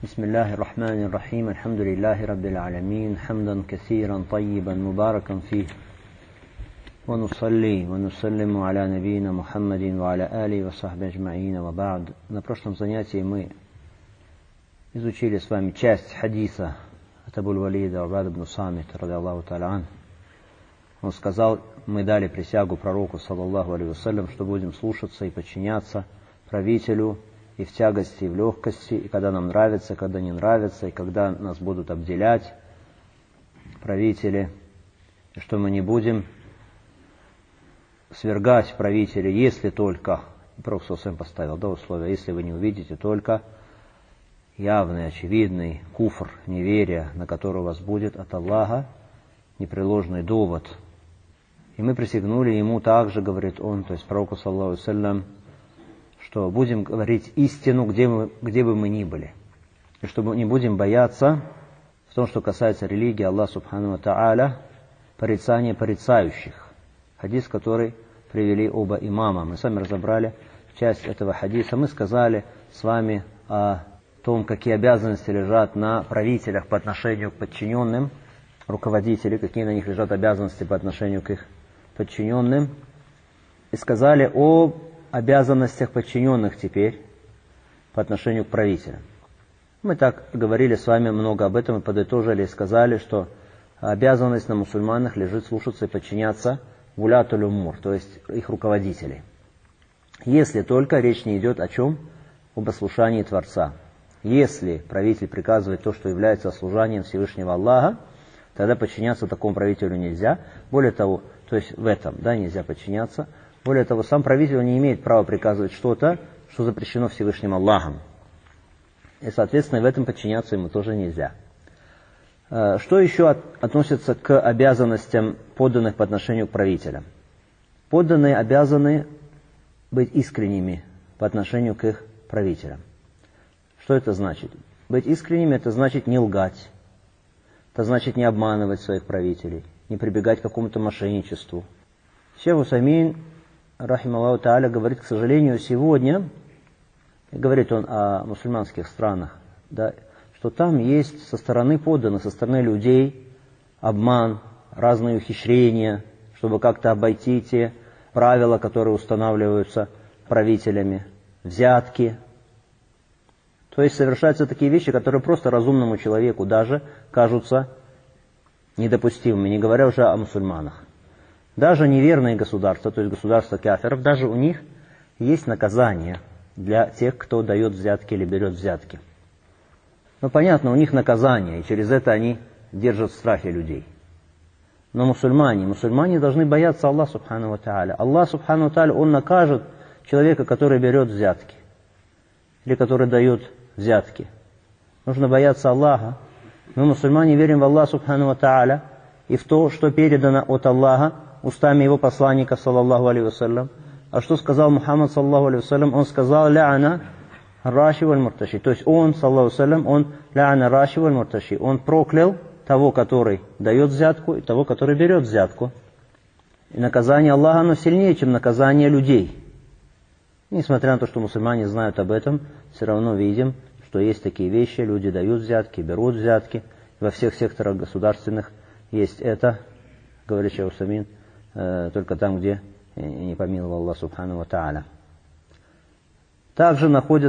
بسم الله الرحمن الرحيم الحمد لله رب العالمين حمدا كثيرا طيبا مباركا فيه ونصلي ونسلم على نبينا محمد وعلى آله وصحبه أجمعين وبعد. На прошлом занятии мы изучили с вами часть хадиса от Абу-ль-Валида Убад ибн Самит ради Аллаху та'аля ан. Он сказал: мы дали присягу пророку саллаллаху алейхи вассалям, что будем слушаться и подчиняться правителю и в тягости, и в легкости, и когда нам нравится, и когда не нравится, и когда нас будут обделять правители, и что мы не будем свергать правителей, если только, Пророк сам поставил условия, если вы не увидите только явный, очевидный куфр, неверие, на который у вас будет от Аллаха непреложный довод. И мы присягнули ему также, говорит он, то есть пророку саллаллаху алейхи вассалям, что будем говорить истину, где бы мы ни были. И чтобы не будем бояться в том, что касается религии Аллаха субхану ва та'аля, порицания порицающих. Хадис, который привели оба имама. Мы сами разобрали часть этого хадиса. Мы сказали с вами о том, какие обязанности лежат на правителях по отношению к подчиненным, руководителей, какие на них лежат обязанности по отношению к их подчиненным. И сказали о обязанностях подчиненных теперь по отношению к правителям. Мы так говорили с вами много об этом и подытожили и сказали, что обязанность на мусульманах лежит слушаться и подчиняться вулятуль умур, то есть их руководителей. Если только речь не идет о чем? Об ослушании Творца. Если правитель приказывает то, что является ослужанием Всевышнего Аллаха, тогда подчиняться такому правителю нельзя. Более того, то есть в этом нельзя подчиняться. Более того, сам правитель не имеет права приказывать что-то, что запрещено Всевышним Аллахом. И, соответственно, в этом подчиняться ему тоже нельзя. Что еще относится к обязанностям подданных по отношению к правителям? Подданные обязаны быть искренними по отношению к их правителям. Что это значит? Быть искренними — это значит не лгать. Это значит не обманывать своих правителей, не прибегать к какому-то мошенничеству. Шейх Усаймин, рахималлаху та'аля, говорит, к сожалению, сегодня, говорит он о мусульманских странах, что там есть со стороны подданных, со стороны людей обман, разные ухищрения, чтобы как-то обойти те правила, которые устанавливаются правителями, взятки. То есть совершаются такие вещи, которые просто разумному человеку даже кажутся недопустимыми, не говоря уже о мусульманах. Даже неверные государства, то есть государства кафиров, даже у них есть наказание для тех, кто дает взятки или берет взятки. Ну, понятно, у них наказание, и через это они держат в страхе людей. Но мусульмане должны бояться Аллаха субхану ва та'аля. Аллах субхану ва та'аля, Он накажет человека, который берет взятки, или который дает взятки. Нужно бояться Аллаха. Мы, мусульмане, верим в Аллаха субхану ва та'аля и в то, что передано от Аллаха устами его посланника, саллаллаху алейхи вассалям. А что сказал Мухаммад, саллаллаху алейхи вассалям? Он сказал: «Ля'ана раши валь мурташи». То есть он, саллаллаху алейхи вассалям, он ля'ана раши валь мурташи. Он проклял того, который дает взятку, и того, который берет взятку. И наказание Аллаха, оно сильнее, чем наказание людей. Несмотря на то, что мусульмане знают об этом, все равно видим, что есть такие вещи, люди дают взятки, берут взятки. Во всех секторах государственных есть это, говорит шейх Усаймин, только там, где не помиловал Аллах субхану ва та'аля. Также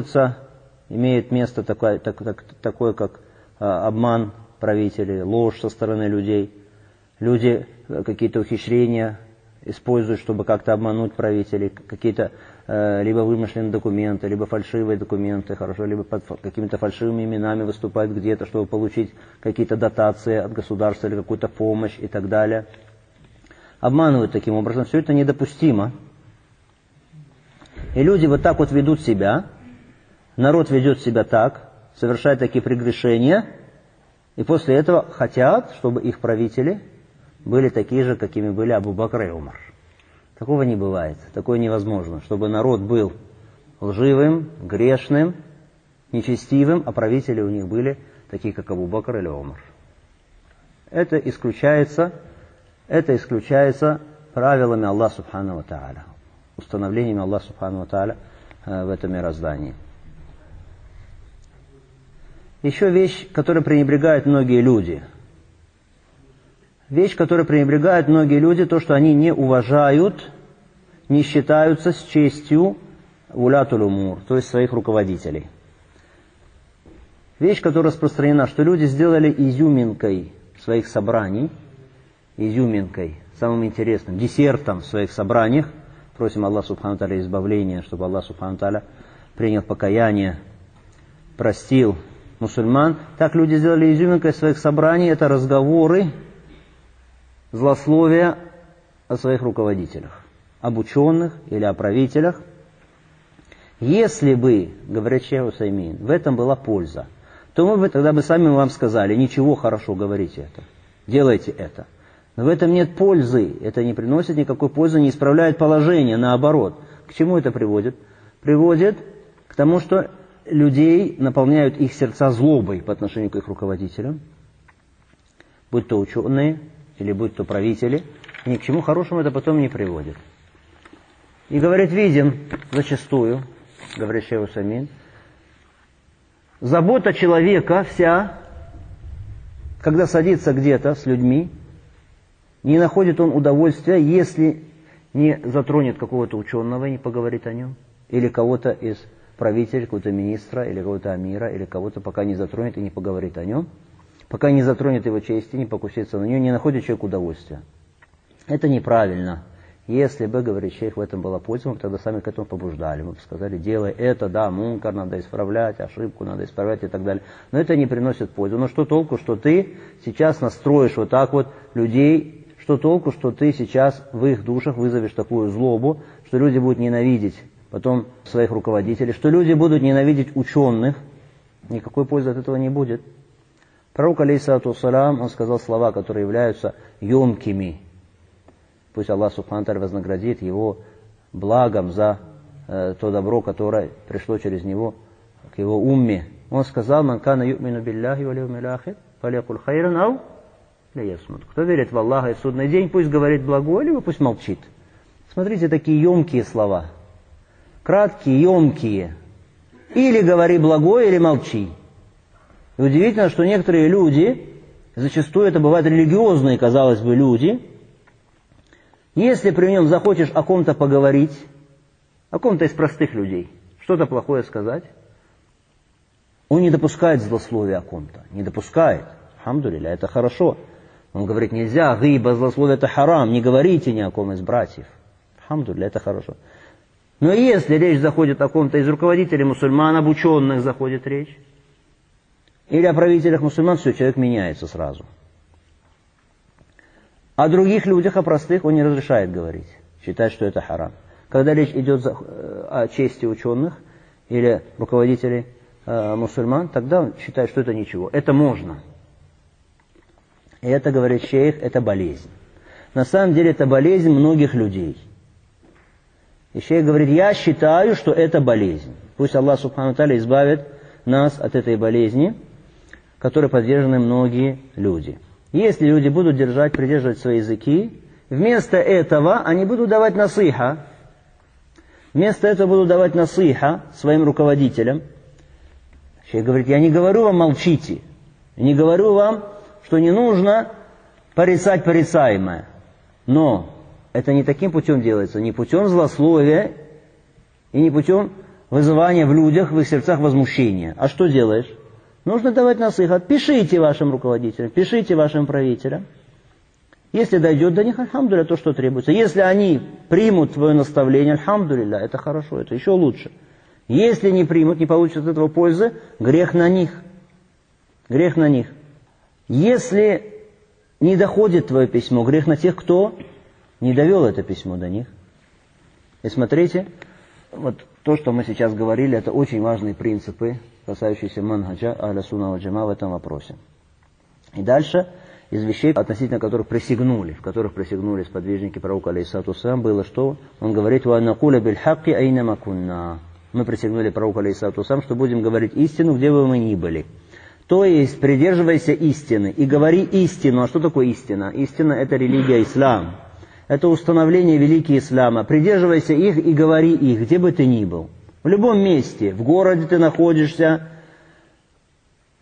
имеет место такое, как обман правителей, ложь со стороны людей. Люди какие-то ухищрения используют, чтобы как-то обмануть правителей, какие-то либо вымышленные документы, либо фальшивые документы, либо под какими-то фальшивыми именами выступают где-то, чтобы получить какие-то дотации от государства или какую-то помощь и так далее. Обманывают таким образом. Все это недопустимо. И люди вот так вот ведут себя, народ ведет себя так, совершает такие прегрешения, и после этого хотят, чтобы их правители были такие же, какими были Абу Бакр и Умар. Такого не бывает, такое невозможно, чтобы народ был лживым, грешным, нечестивым, а правители у них были такие, как Абу Бакр или Умар. Это исключается правилами Аллаха субхану ва та'аля, установлениями Аллаха субхану ва та'аля в этом мироздании. Еще вещь, которой пренебрегают многие люди. Вещь, которой пренебрегают многие люди, то, что они не уважают, не считаются с честью улятуль умур, то есть своих руководителей. Вещь, которая распространена, что люди сделали изюминкой своих собраний, изюминкой, самым интересным, десертом в своих собраниях. Просим Аллаха Субхану Тааля избавления, чтобы Аллах Субхану Тааля принял покаяние, простил мусульман. Так люди сделали изюминкой своих собраний, это разговоры, злословия о своих руководителях, об ученых или о правителях. Если бы, говорит шейх Усаймин, в этом была польза, то мы бы тогда бы сами вам сказали, ничего, хорошо, говорите это, делайте это. Но в этом нет пользы, это не приносит никакой пользы, не исправляет положение, наоборот. К чему это приводит? Приводит к тому, что людей наполняют их сердца злобой по отношению к их руководителям, будь то ученые или будь то правители, ни к чему хорошему это потом не приводит. И, говорит, видим зачастую, говорит шейх Усаймин, забота человека вся, когда садится где-то с людьми, не находит он удовольствия, если не затронет какого-то ученого и не поговорит о нем, или кого-то из правителей, какого-то министра, или какого-то амира, или кого-то пока не затронет и не поговорит о нем, пока не затронет его чести, не покусится на нее, не находит человек удовольствия. Это неправильно. Если бы, говорит шейх, в этом была польза, мы бы тогда сами к этому побуждали. Мы бы сказали, делай это, да, мункар надо исправлять, ошибку надо исправлять и так далее. Но это не приносит пользу. Но что толку, что ты сейчас настроишь вот так вот людей, что толку, что ты сейчас в их душах вызовешь такую злобу, что люди будут ненавидеть потом своих руководителей, что люди будут ненавидеть ученых. Никакой пользы от этого не будет. Пророк, алейхиссалату вассалям, он сказал слова, которые являются емкими. Пусть Аллах Субхану Тааля вознаградит его благом за то добро, которое пришло через него к его умме. Он сказал, «Ман кана ю'мину билляхи вал яумил ахир, фалякуль хайран ау ляясмут». Кто верит в Аллаха и в судный день, пусть говорит благое, либо пусть молчит. Смотрите, такие емкие слова. Краткие, емкие. Или говори благое, или молчи. И удивительно, что некоторые люди, зачастую это бывают религиозные, казалось бы, люди, если при нем захочешь о ком-то поговорить, о ком-то из простых людей, что-то плохое сказать, он не допускает злословия о ком-то, не допускает. Алхамдулилля, это хорошо. Он говорит, нельзя, гыйба, злословие, это харам, не говорите ни о ком из братьев. Алхамдулилля, это хорошо. Но если речь заходит о ком-то из руководителей мусульман, об ученых заходит речь, или о правителях мусульман, все, человек меняется сразу. О других людях, о простых, он не разрешает говорить, считает, что это харам. Когда речь идет о чести ученых или руководителей мусульман, тогда он считает, что это ничего. Это можно. И это, говорит шейх, это болезнь. На самом деле это болезнь многих людей. И шейх говорит, я считаю, что это болезнь. Пусть Аллах Субхану Тааля избавит нас от этой болезни, которой подвержены многие люди. Если люди будут придерживать свои языки, вместо этого они будут давать насыха. Вместо этого будут давать насыха своим руководителям. Шейх говорит, я не говорю вам молчите. Я не говорю вам, что не нужно порицать порицаемое. Но это не таким путем делается, не путем злословия и не путем вызывания в людях, в их сердцах возмущения. А что делаешь? Нужно давать насыхат. Пишите вашим руководителям, пишите вашим правителям. Если дойдет до них, альхамдулилля, то, что требуется. Если они примут твое наставление, альхамдулилля, это хорошо, это еще лучше. Если не примут, не получат от этого пользы, грех на них. Грех на них. Если не доходит твое письмо, грех на тех, кто не довел это письмо до них. И смотрите, вот то, что мы сейчас говорили, это очень важные принципы, касающиеся манхаджа ахля сунна валь джама в этом вопросе. И дальше из вещей, относительно которых присягнули, в которых присягнули сподвижники пророка алейхиссалату вассалям, было что? Он говорит, «Ва накуля биль хакки айнама кунна». Мы присягнули пророку алейхиссалату вассалям, что будем говорить истину, где бы мы ни были. То есть, придерживайся истины и говори истину. А что такое истина? Истина – это религия ислам. Это установление великие ислама. Придерживайся их и говори их, где бы ты ни был. В любом месте, в городе ты находишься,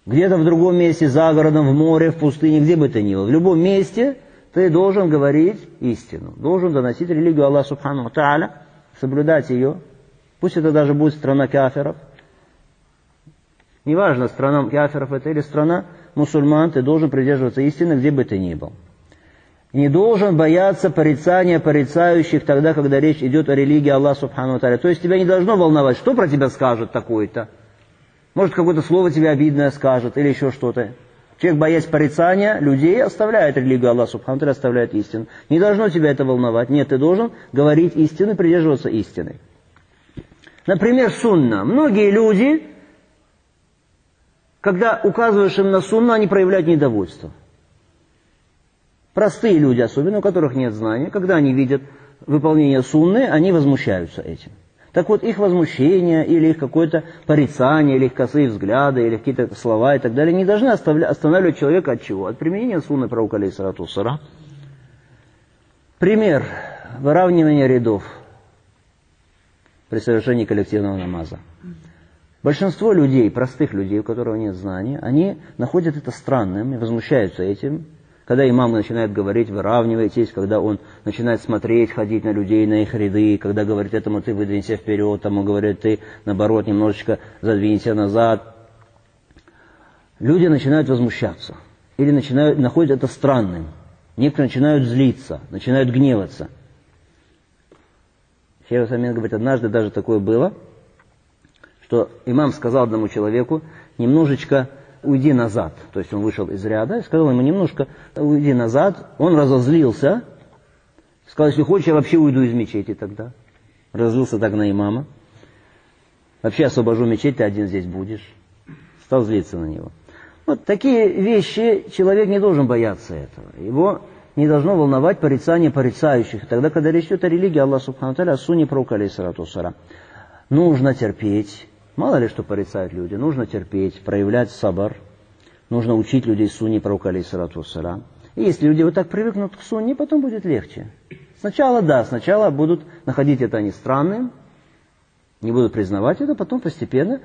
где-то в другом месте, за городом, в море, в пустыне, где бы ты ни был. В любом месте ты должен говорить истину, должен доносить религию Аллаха Субхану Тааля, соблюдать ее. Пусть это даже будет страна кафиров. Неважно, страна кафиров это или страна мусульман, ты должен придерживаться истины, где бы ты ни был. Не должен бояться порицания порицающих тогда, когда речь идет о религии Аллаха Субхану Тааля. То есть тебя не должно волновать, что про тебя скажет такой-то. Может, какое-то слово тебе обидное скажет или еще что-то. Человек, боясь порицания людей, оставляет религию Аллаха Субхану Тааля, оставляет истину. Не должно тебя это волновать. Нет, ты должен говорить истину, придерживаться истины. Например, сунна. Многие люди, когда указываешь им на сунну, они проявляют недовольство. Простые люди, особенно у которых нет знания, когда они видят выполнение сунны, они возмущаются этим. Так вот, их возмущение, или их какое-то порицание, или их косые взгляды, или какие-то слова и так далее, не должны останавливать человека от чего? От применения сунны пророка алейхиссалату вассалям. Пример выравнивания рядов при совершении коллективного намаза. Большинство людей, простых людей, у которых нет знания, они находят это странным и возмущаются этим. Когда имам начинает говорить, выравнивайтесь, когда он начинает смотреть, ходить на людей, на их ряды, когда говорит этому ты выдвинься вперед, тому говорит ты, наоборот, немножечко задвинься назад. Люди начинают возмущаться или находят это странным. Некоторые начинают злиться, начинают гневаться. Шейх Усаймин говорит, однажды даже такое было, что имам сказал одному человеку немножечко уйди назад. То есть он вышел из ряда и сказал ему немножко уйди назад. Он разозлился. Сказал, если хочешь, я вообще уйду из мечети тогда. Разозлился так на имама. Вообще освобожу мечеть, ты один здесь будешь. Стал злиться на него. Вот такие вещи человек не должен бояться этого. Его не должно волновать порицание порицающих. Тогда, когда речь идет о религии Аллаха Субхану Тааля, о сунне пророка алейхиссалату вассалям. Нужно терпеть. Мало ли что порицают люди, нужно терпеть, проявлять сабр, нужно учить людей сунне пророка алейхиссалату вассалям. И если люди вот так привыкнут к сунне, потом будет легче. Сначала будут находить это они странным, не будут признавать это, потом постепенно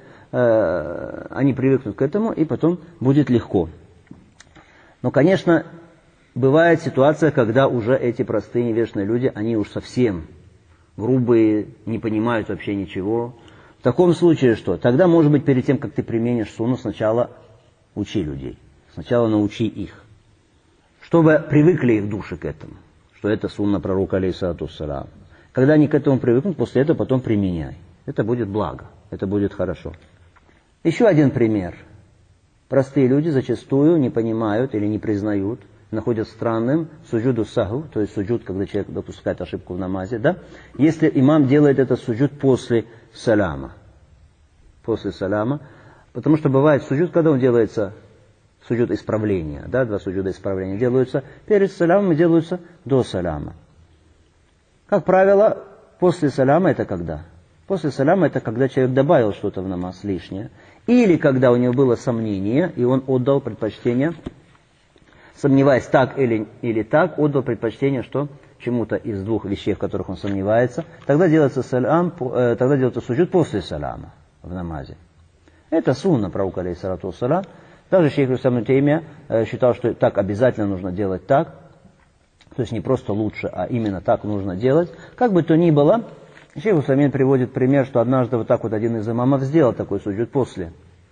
они привыкнут к этому, и потом будет легко. Но, конечно, бывает ситуация, когда уже эти простые невежественные люди, они уж совсем грубые, не понимают вообще ничего. В таком случае что? Тогда, может быть, перед тем, как ты применишь сунну, сначала учи людей. Сначала научи их. Чтобы привыкли их души к этому. Что это сунна пророка алейхиссалату вассалям. Когда они к этому привыкнут, после этого потом применяй. Это будет благо. Это будет хорошо. Еще один пример. Простые люди зачастую не понимают или не признают, находят странным суджуду саху, то есть суджуд, когда человек допускает ошибку в намазе, да? Если имам делает этот суджуд после саляма. После саляма. Потому что бывает суджуд, когда он делается суджуд исправления, да? Два суджуда исправления делаются перед салямом и делаются до саляма. Как правило, после саляма это когда? После саляма это когда человек добавил что-то в намаз лишнее. Или когда у него было сомнение, и он отдал предпочтение, сомневаясь так или так, отдал предпочтение, что чему-то из двух вещей, в которых он сомневается, тогда делается суджуд после саляма в намазе. Это сунна пророка алейхиссалату вассалям. Даже шейх ибн Таймия считал, что так обязательно нужно делать так. То есть не просто лучше, а именно так нужно делать. Как бы то ни было, шейх Усаймин приводит пример, что однажды вот так вот один из имамов сделал такой суджуд после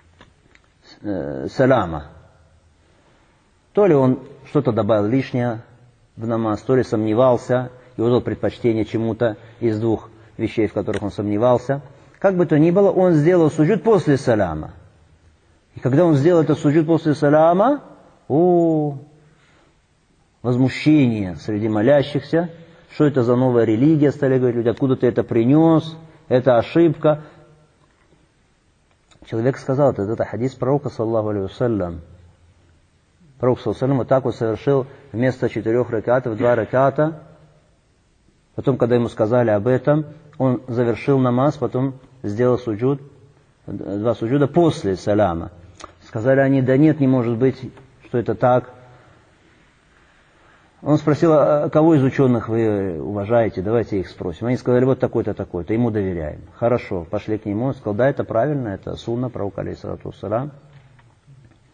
саляма. То ли он что-то добавил лишнее в намаз, то ли сомневался и отдал предпочтение чему-то из двух вещей, в которых он сомневался. Как бы то ни было, он сделал суджуд после саляма. И когда он сделал этот суджуд после саляма, возмущение среди молящихся, что это за новая религия, стали говорить люди, откуда ты это принес, это ошибка. Человек сказал, это хадис пророка, саллаллаху алейхи вассалям. Пророк, саллаллаху алейхи вассалям, вот так вот совершил вместо 4 ракатов 2 раката. Потом, когда ему сказали об этом, он завершил намаз, потом сделал суджуд, 2 суджуда после саляма. Сказали они, да нет, не может быть, что это так. Он спросил, а кого из ученых вы уважаете, давайте их спросим. Они сказали, вот такой-то, такой-то, ему доверяем. Хорошо, пошли к нему, он сказал, да, это правильно, это сунна пророка алейхиссалату вассалям.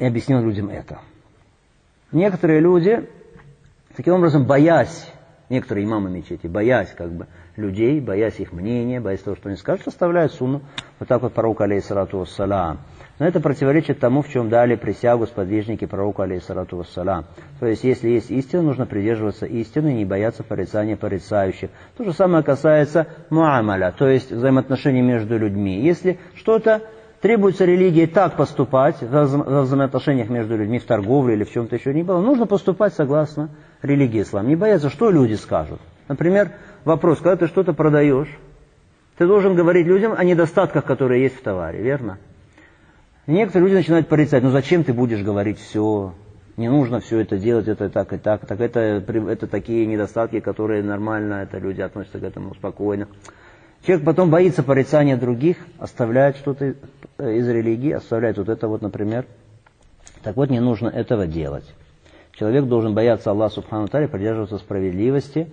и объяснил людям это. Некоторые люди, таким образом, боясь, некоторые имамы мечети, боясь людей, боясь их мнения, боясь того, что они скажут, оставляют сунну. Вот так вот пророк, алейхиссалату вассалам. Но это противоречит тому, в чем дали присягу сподвижники пророку, алейхиссалату вассалам. То есть, если есть истина, нужно придерживаться истины и не бояться порицания порицающих. То же самое касается муамаля, то есть взаимоотношений между людьми. Если что-то требуется религии так поступать, в взаимоотношениях между людьми, в торговле или в чем-то еще не было, нужно поступать согласно религии ислама. Не бояться, что люди скажут. Например, вопрос, когда ты что-то продаешь, ты должен говорить людям о недостатках, которые есть в товаре, верно? Некоторые люди начинают порицать, зачем ты будешь говорить все, не нужно все это делать, это так и так, это такие недостатки, которые нормально, это люди относятся к этому спокойно. Человек потом боится порицания других, оставляет что-то из религии, оставляет вот это вот, например. Так вот, не нужно этого делать. Человек должен бояться Аллаха субхану ва тааля, придерживаться справедливости,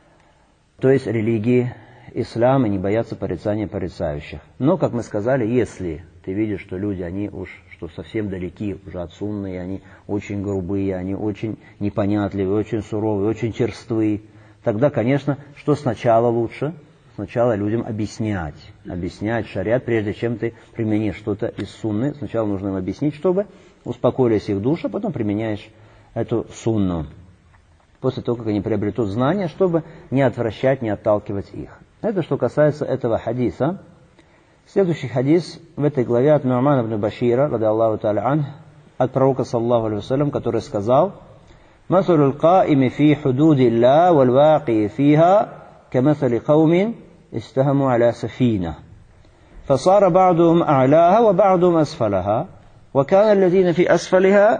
то есть религии ислама, и не бояться порицания порицающих. Но, как мы сказали, если ты видишь, что люди, они что совсем далеки уже от сунны, они очень грубые, они очень непонятливые, очень суровые, очень черствые, тогда, конечно, что сначала лучше? Сначала людям объяснять шариат, прежде чем ты применишь что-то из сунны. Сначала нужно им объяснить, чтобы успокоились их души, а потом применяешь эту сунну. После того, как они приобретут знания, чтобы не отвращать, не отталкивать их. Это что касается этого хадиса. Следующий хадис в этой главе от Ну'мана ибн Башира, ради Аллаху та'аля ан, от пророка, саллаллаху алейхи вассалям, который сказал: «Масалю л-каими фи худуди Аллах, валь-ваки фиха, камасали каумин, истахаму аля сафина. فصار بعضهم أعلاها وبعضهم أسفلها وكان الذين في أسفلها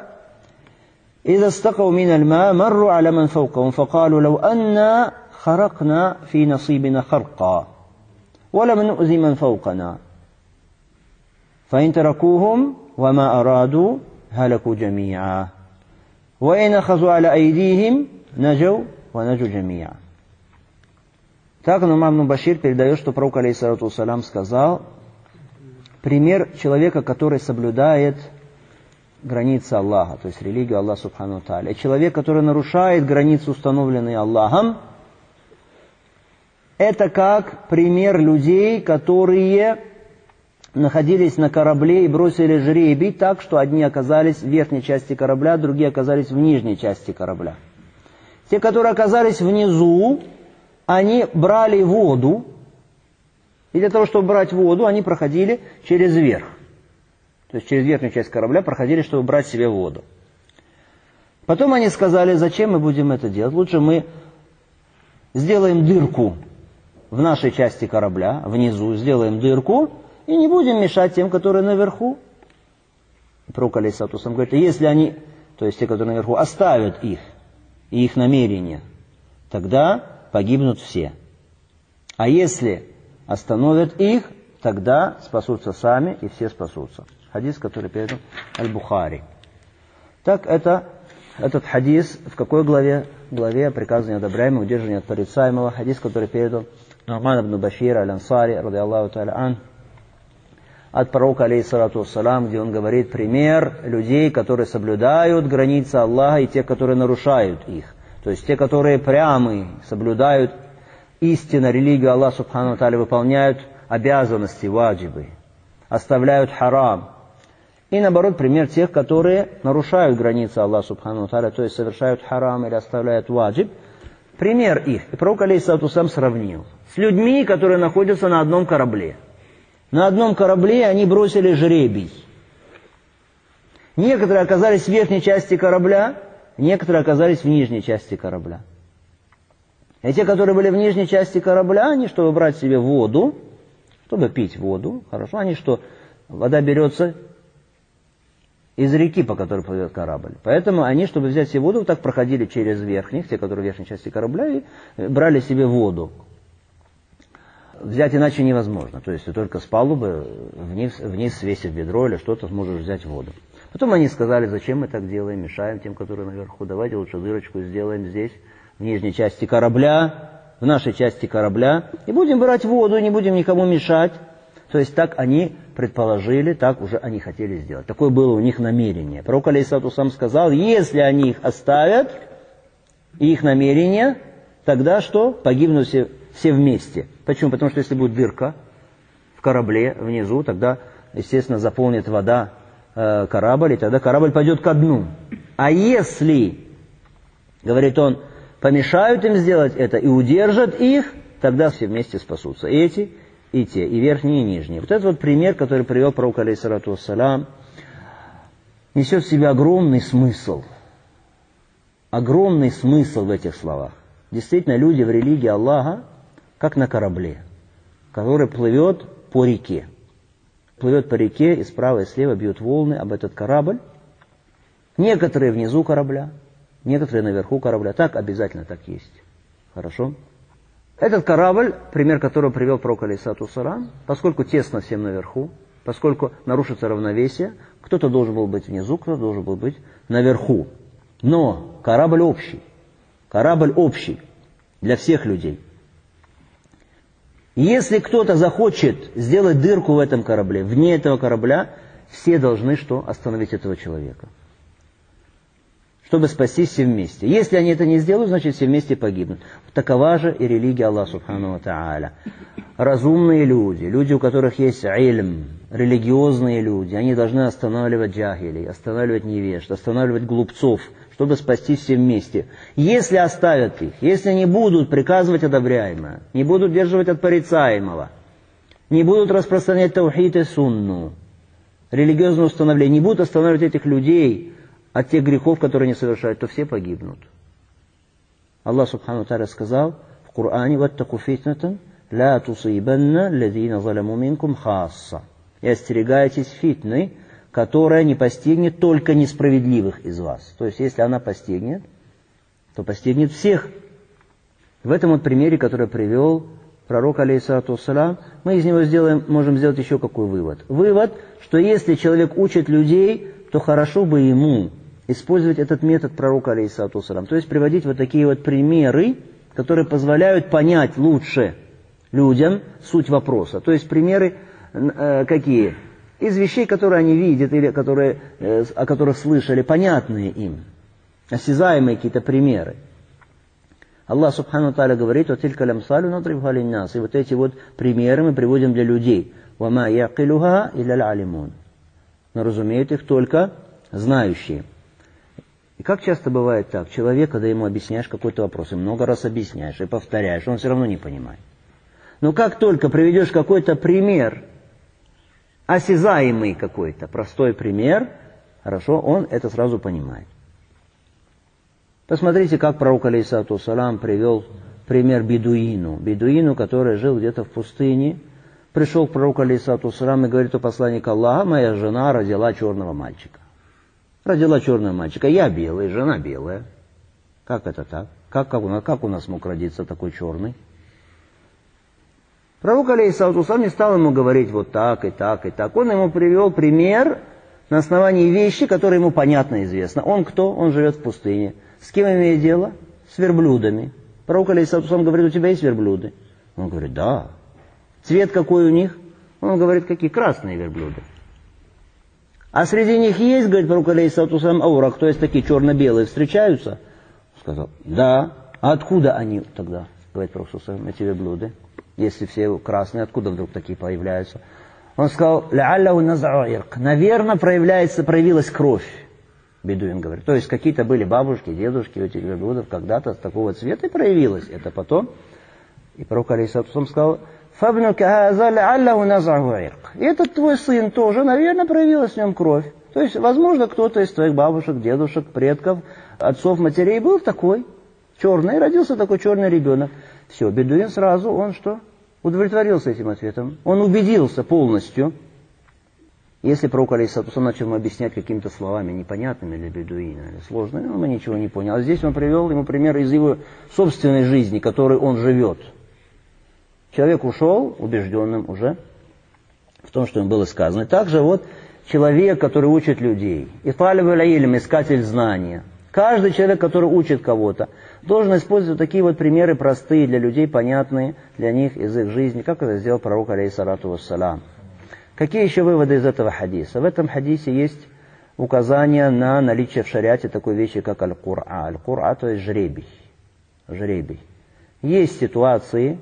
إذا استقوا من الماء مروا على من فوقهم فقالوا لو أنا خرقنا في نصيبنا خرقا ولم نؤذي من فوقنا فإن تركوهم وما أرادوا هلكوا جميعا وإن أخذوا على أيديهم نجوا ونجوا جميعا». Так Ну'ман ибн Башир передает, что пророк, алейхиссалату вассалям, сказал: пример человека, который соблюдает границы Аллаха, то есть религию Аллаха субхану ва тааля, и человек, который нарушает границы, установленные Аллахом, это как пример людей, которые находились на корабле и бросили жребий так, что одни оказались в верхней части корабля, другие оказались в нижней части корабля. Те, которые оказались внизу, они брали воду, и для того, чтобы брать воду, они проходили через верх. То есть через верхнюю часть корабля проходили, чтобы брать себе воду. Потом они сказали: зачем мы будем это делать? Лучше мы сделаем дырку в нашей части корабля, внизу сделаем дырку, и не будем мешать тем, которые наверху. Пророк, алейхиссалату вассалям, говорит: если они, то есть те, которые наверху, оставят их и их намерения, тогда погибнут все. А если остановят их, тогда спасутся сами, и все спасутся. Хадис, который передан Аль-Бухари. Так, этот хадис в какой главе? Главе о приказании одобряемого, удержании от порицаемого. Хадис, который передан Ну'ман ибн Башир аль-Ансари, ради Аллаху та'аля ан, от пророка, алейхиссалату вассалам, где он говорит пример людей, которые соблюдают границы Аллаха, и те, которые нарушают их. То есть те, которые прямые, соблюдают истинно религию Аллаха субхану ва тааля, выполняют обязанности, ваджибы, оставляют харам. И наоборот, пример тех, которые нарушают границы Аллаха субхану ва тааля, то есть совершают харам или оставляют ваджиб. Пример их. И пророк, алейхиссалату вассалям, сравнил с людьми, которые находятся на одном корабле. На одном корабле они бросили жребий. Некоторые оказались в верхней части корабля, некоторые оказались в нижней части корабля. И те, которые были в нижней части корабля, они, чтобы брать себе воду, чтобы пить воду, хорошо, они что? Вода берется из реки, по которой плывет корабль. Поэтому они, чтобы взять себе воду, так проходили через верхних, те, которые в верхней части корабля, и брали себе воду. Взять иначе невозможно. То есть ты только с палубы вниз свесив ведро или что-то, сможешь взять воду. Потом они сказали: зачем мы так делаем, мешаем тем, которые наверху, давайте лучше дырочку сделаем здесь, в нижней части корабля, в нашей части корабля, и будем брать воду, не будем никому мешать. То есть так они предположили, так уже они хотели сделать. Такое было у них намерение. Пророк алейхиссалату вассалам сказал, если они их оставят, их намерение, тогда что? Погибнут все вместе. Почему? Потому что если будет дырка в корабле внизу, тогда, естественно, заполнит вода корабль, и тогда корабль пойдет ко дну. А если, говорит он, помешают им сделать это и удержат их, тогда все вместе спасутся. И эти, и те, и верхние, и нижние. Вот этот вот пример, который привел пророк алейхиссалату вассалам, несет в себе огромный смысл. Огромный смысл в этих словах. Действительно, люди в религии Аллаха, как на корабле, который плывет по реке. Плывет по реке, и справа и слева бьют волны об этот корабль. Некоторые внизу корабля, некоторые наверху корабля. Так обязательно так есть. Хорошо? Этот корабль, пример которого привел пророк алейхиссалату вассалам, поскольку тесно всем наверху, поскольку нарушится равновесие, кто-то должен был быть внизу, кто-то должен был быть наверху. Но корабль общий. Корабль общий для всех людей. Если кто-то захочет сделать дырку в этом корабле, вне этого корабля, все должны что? Остановить этого человека. Чтобы спастись все вместе. Если они это не сделают, значит все вместе погибнут. Такова же и религия Аллаха субхану ва тааля. Разумные люди, люди, у которых есть ильм, религиозные люди, они должны останавливать джахилей, останавливать невежд, останавливать глупцов, чтобы спастись все вместе. Если оставят их, если не будут приказывать одобряемое, не будут держать от порицаемого, не будут распространять таухид и сунну, религиозное установление, не будут останавливать этих людей от тех грехов, которые они совершают, то все погибнут. Аллах субхану ва тааля сказал в Коране: «Ваттаку фитнатан ла тусибанна лазина заламу минкум хасса». И остерегайтесь фитны, которая не постигнет только несправедливых из вас. То есть, если она постигнет, то постигнет всех. В этом вот примере, который привел пророк алейхиссалату вассалам, мы из него можем сделать еще какой вывод. Вывод, что если человек учит людей, то хорошо бы ему использовать этот метод пророка алейхиссалату вассалам. То есть, приводить вот такие вот примеры, которые позволяют понять лучше людям суть вопроса. То есть, примеры какие? Из вещей, которые они видят или о которых слышали, понятные им, осязаемые какие-то примеры. Аллах субхану тааля говорит: «Ватилька лямсалю надрибха линнас». И вот эти вот примеры мы приводим для людей. «Вама яқилуха илля алимун». Но разумеют их только знающие. И как часто бывает так? Человек, когда ему объясняешь какой-то вопрос, и много раз объясняешь, и повторяешь, он все равно не понимает. Но как только приведешь какой-то пример, осязаемый какой-то, простой пример, хорошо, он это сразу понимает. Посмотрите, как пророк алейхиссалату вассалам привел пример бедуину, который жил где-то в пустыне, пришел к пророку алейхиссалату вассалам и говорит: «О посланник Аллаха, моя жена родила черного мальчика». Родила черного мальчика, я белый, жена белая. Как это так? Как у нас мог родиться такой черный? Пророк алейхиссалату вассалам не стал ему говорить вот так и так и так. Он ему привел пример на основании вещи, которые ему понятно и известно. Он кто? Он живет в пустыне. С кем имеет дело? С верблюдами. Пророк алейхиссалату вассалам говорит: «У тебя есть верблюды?» Он говорит: «Да». Цвет какой у них? Он говорит: «Какие? Красные верблюды». А среди них есть, говорит пророк алейхиссалату вассалам, аурах, то есть такие черно-белые встречаются? Он сказал: «Да». А откуда они тогда, говорит пророк алейхиссалату вассалам, эти верблюды? Если все красные, откуда вдруг такие появляются? Он сказал: «Лялляу назау ирк». Наверное, проявилась кровь. Бедуин говорит. То есть какие-то были бабушки, дедушки у этих верблюдов когда-то такого цвета и проявилось это потом. И пророк алейхиссалату вассалам сказал: «Фабнука хаза лялляу назау ирк». И этот твой сын тоже, наверное, проявилась в нем кровь. То есть, возможно, кто-то из твоих бабушек, дедушек, предков, отцов, матерей был такой, черный, родился такой черный ребенок. Все, бедуин сразу, он что? Удовлетворился этим ответом. Он убедился полностью. Если пророк алейхиссалату вассалам начал ему объяснять какими-то словами непонятными для бедуина, или сложными, он ничего не понял. А здесь он привел ему пример из его собственной жизни, которой он живет. Человек ушел убежденным уже в том, что ему было сказано. И также вот человек, который учит людей, и талибуль илм, искатель знания. Каждый человек, который учит кого-то, должен использовать такие вот примеры простые для людей, понятные для них из их жизни, как это сделал пророк алейхиссалату вассалам. Какие еще выводы из этого хадиса? В этом хадисе есть указание на наличие в шариате такой вещи, как аль-кур'а. Аль-кур'а, то есть жребий. Жребий. Есть ситуации,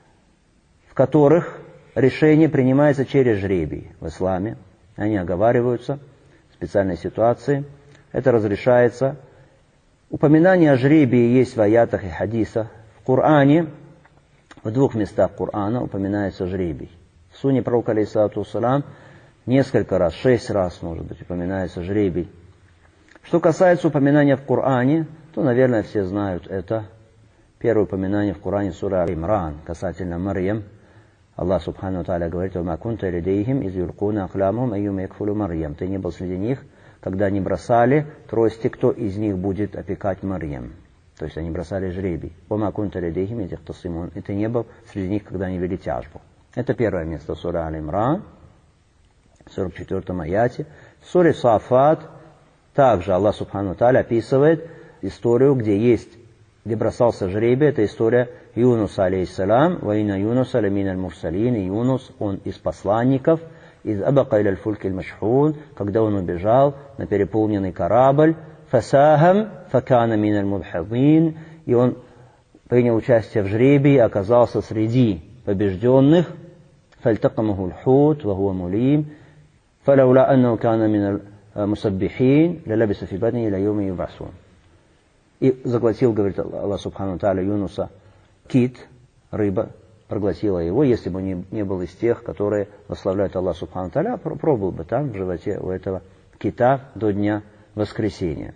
в которых решение принимается через жребий в исламе. Они оговариваются, специальные ситуации. Это разрешается. Упоминание о жребии есть в аятах и хадисах. В Коране, в 2 местах Корана упоминается жребий. В суне пророка, алейхиссалату вассалам, несколько раз, 6 раз, может быть, упоминается жребий. Что касается упоминания в Коране, то, наверное, все знают это. Первое упоминание в Коране сура Аль-Имран касательно Марьям. Аллах субхану тааля говорит: «Ва ма кунта лидейхим из юлкуна ахламухум айюм якфулу Марьям». Ты не был среди них, когда они бросали трости, кто из них будет опекать Марьям. То есть они бросали жребий. «Ва ма кунта лидейхим из яхтасимун». И ты не был среди них, когда они вели тяжбу. Это первое место сура Аль-Имран, в 44-м аяте. В суре Сафат также Аллах субхану тааля описывает историю, где бросался жребий. Это история Юнуса, алейхиссалам. «Ва инна Юнуса ламин аль-мурсалин». И Юнус, он из посланников, из абака иля аль-фульки аль-машхун, когда он убежал на переполненный корабль. «Фасахам факана мин аль-мудхадин». И он принял участие в жребии, оказался среди побежденных. «Фальтакамаху аль-хут, ва хуа мулим. Фалаула аннаху кана мин аль-мусаббихин, лалабиса фи батни иля йоми юбасун». И заглотил, говорит Аллах субхану тааля, Юнуса кит, рыба, проглотила его. Если бы он не был из тех, которые восславляют Аллах субхану тааля, пробыл бы там в животе у этого кита до дня воскресения.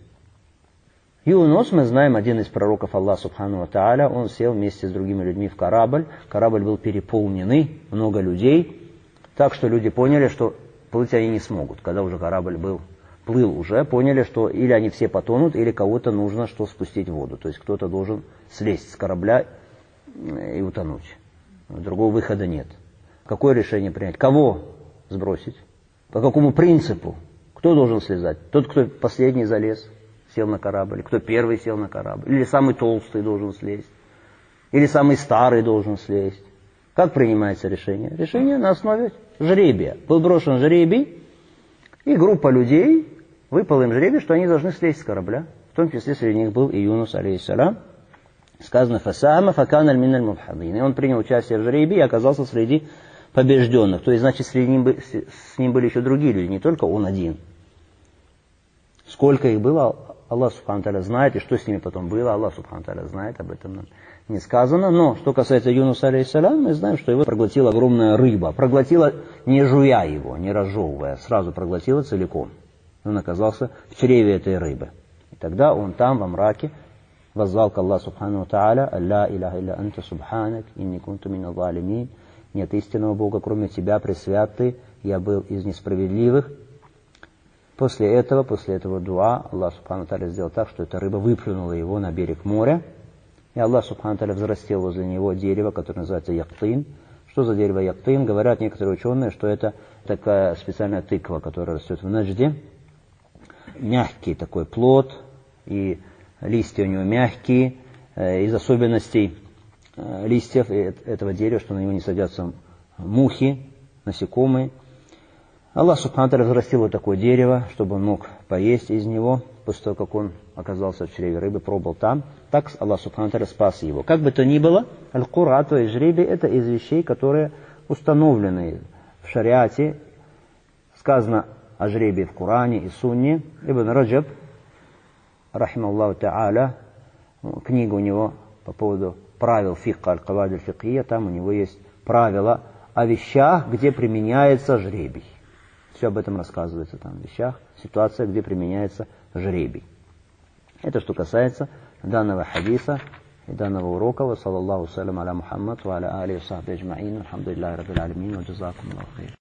Юнус, мы знаем, один из пророков Аллаха субхану тааля, он сел вместе с другими людьми в корабль. Корабль был переполненный, много людей, так что люди поняли, что плыть они не смогут. Когда уже корабль плыл уже, поняли, что или они все потонут, или кого-то нужно что спустить в воду. То есть кто-то должен слезть с корабля и утонуть. Другого выхода нет. Какое решение принять? Кого сбросить? По какому принципу? Кто должен слезать? Тот, кто последний залез, сел на корабль. Кто первый сел на корабль? Или самый толстый должен слезть? Или самый старый должен слезть? Как принимается решение? Решение на основе жребия. Был брошен жребий, и группа людей, выпал им жребий, что они должны слезть с корабля. В том числе среди них был и Юнус, алейхиссалам. Сказано: «Фасама факан аль-мин аль-мубхадин». И он принял участие в жребии и оказался среди побежденных. То есть, значит, с ним были еще другие люди, не только он один. Сколько их было, Аллах субхану тааля знает, и что с ними потом было, Аллах субхану тааля знает, об этом нам не сказано. Но, что касается Юнуса, алейхиссалам, мы знаем, что его проглотила огромная рыба. Проглотила, не жуя его, не разжевывая, сразу проглотила целиком. Он оказался в чреве этой рыбы. И тогда он там, во мраке, воззвал к Аллаху субхану тааля: «Алла иляха илля анта субханак, инни кунту мина залимин». Нет истинного Бога, кроме тебя, пресвят ты, я был из несправедливых. После этого дуа, Аллах субхану тааля сделал так, что эта рыба выплюнула его на берег моря. И Аллах субхану тааля взрастил возле него дерево, которое называется яктин. Что за дерево яктин? Говорят некоторые ученые, что это такая специальная тыква, которая растет в Наджде. Мягкий такой плод, и листья у него мягкие. Из особенностей листьев этого дерева, что на него не садятся мухи, насекомые. Аллах субхану тааля взрастил вот такое дерево, чтобы он мог поесть из него, после того, как он оказался в чреве рыбы, пробыл там. Так Аллах субхану тааля спас его. Как бы то ни было, аль-кура, то есть жребий, это из вещей, которые установлены в шариате. Сказано о жребии в Коране и Сунне. Ибн Раджаб, рахималлаху тааля, книга у него по поводу правил фикха аль-каваид аль-фикхия, там у него есть правила о вещах, где применяется жребий. Все об этом рассказывается там, в вещах, ситуация, где применяется жребий. Это что касается данного хадиса и данного урока. Ва саллаллаху салям аля Мухаммад ва аля алихи ва сахбихи аджмаин. Алхамдулиллахи раббил алямин. Ва джазакумуллаху хайр.